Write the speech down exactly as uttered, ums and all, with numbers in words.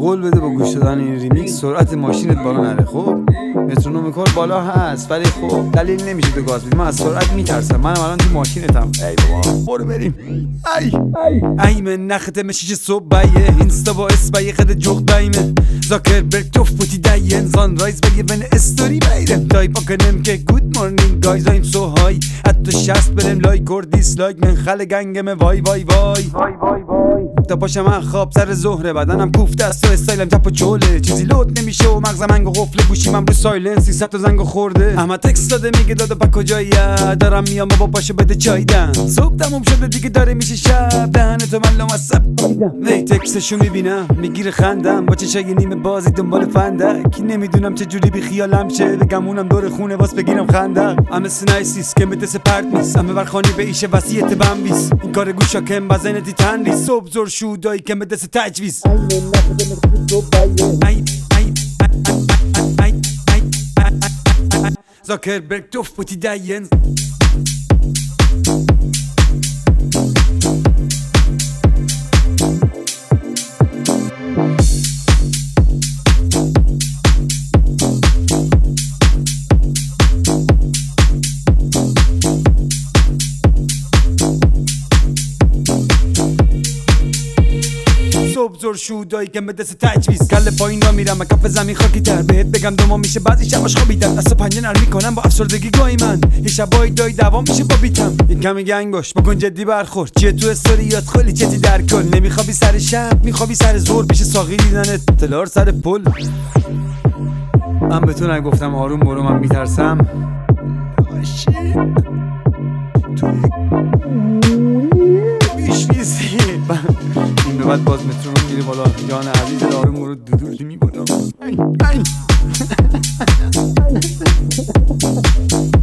قول بده با گوش دادن این ریمیکس سرعت ماشینت بالا نره. خب مترونوم کار بالا هست ولی خب دلیل نمیشه تو گاز بدی. من از سرعت میترسم، منم الان تو ماشینتم. ای بابا برو بریم. ای ای من نخته مشیش صبح بایه اینستا با اسبای خد جوق دایمه زاکر برک توف بوتی داین زان رایز بگه بن استوری بیرم تایپ کنم که گود مورنینگ گایز ایم سو های حتی شست برم لایک اور دیسلایک من خل گنگم وای وای وای وای وای وای تا پاشم من خواب سر ظهره بدنم کوفته است و استایلم چپ و چوله چیزی لود نمیشه و مغزم انگو قفله گوشیم رو سایلنس سی تا زنگو خورده احمد تکست داده میگه دادا پا کجایی دارم میام بابا پاشو بده چای دم صبح تموم شده دیگه داره میشه شب دهن تو من لامصب وی تکستشو میبینم میگیره خندم با چشای نیمه بازی دنبال فندک نمیدونم چه جوری بی خیالم شه بگمونم دور خونه واس بگیرم خندق ام سنایسیس که به دست پرت نیست ام برخانی به ایشه وصیت بمبیس این کار گوشا کم بزنه تی تنریس صبح زور شودایی که به دست تجویز زاکر برک توف بوتی داین صبح زور شودایی که به دست تجویز کله پایین را میرم کف زمین خاکی تر بهت بگم دوما میشه بعضی شباش خوابیدم دست و پنجه نرم میکنم با افسردگی گاهی من یه شبای دای دوام میشه با بیتم این کمی گنگ باش بکن جدی برخورد چیه تو استوریات خیلی جدی در کل نمیخوابی سر شب میخوابی سر زور پیش ساقی دیدنت تلار سر پل من به تو نگفتم آروم برو من میترسم توی بیشویزی این به بعد باز مترونوم میره بالا جان عزیز آروم رو دودولی میبودم